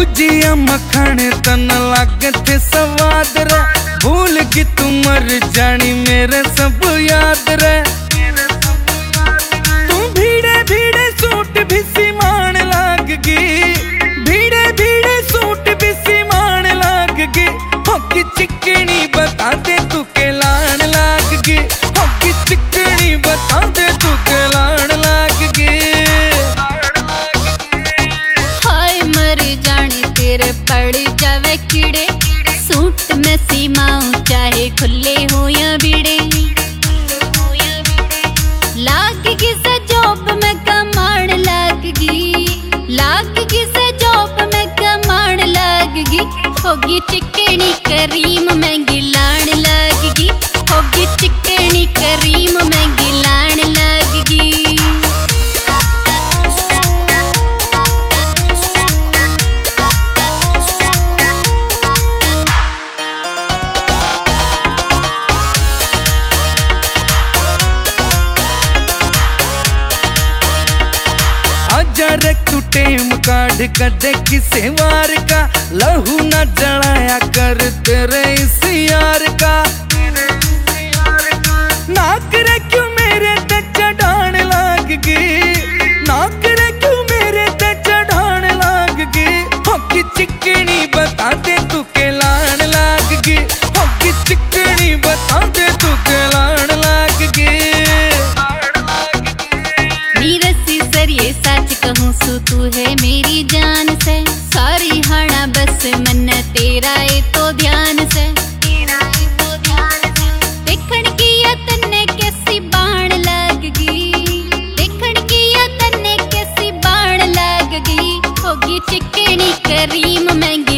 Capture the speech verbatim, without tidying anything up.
भुजिया मखण तन लागे थे स्वाद रे, भूल की तू मर जानी मेरे सब याद रे। तू भीड़े भीड़े सूट भी सीमान लागगी, भीड़े भीड़े सूट भी सीमान लागगी। होगी चिकनी बता दे तू के लान लागगी, होगी चिकनी बता दे तू के लान लागगी। हाय मर जाने तेरे पड़ जावे कीड़े, सूट में सीमाऊं चाहे खुले हो या बीड़े। लागगी से जॉब में कमाण लागगी, लागगी से जॉब में कमाण लागगी। होगी चिकनी करीम में गिलान लागगी, होगी चिकनी करीम में गिलान लागगी। आजा रे तू टेम काढ़ कदे किसे वार का, लहू न जलाया कर तेरे इस यार का। नाक रे क्यों मेरे ते चढ़ान लागगी, नाक रे क्यों मेरे ते चढ़ान लागगी। होगी चिकनी बता दे तू के लान लागगी, होगी चिकनी बता दे तू के लान लागगी। ये सच कहूँ सु तू है मेरी जान से, सारी हाना बस मन तेरा है तो ध्यान से। देखण की या तन्ने कैसी बाण लागगी, देखण की या तन्ने कैसी बाण लागगी। होगी चिकनी करीम महंगी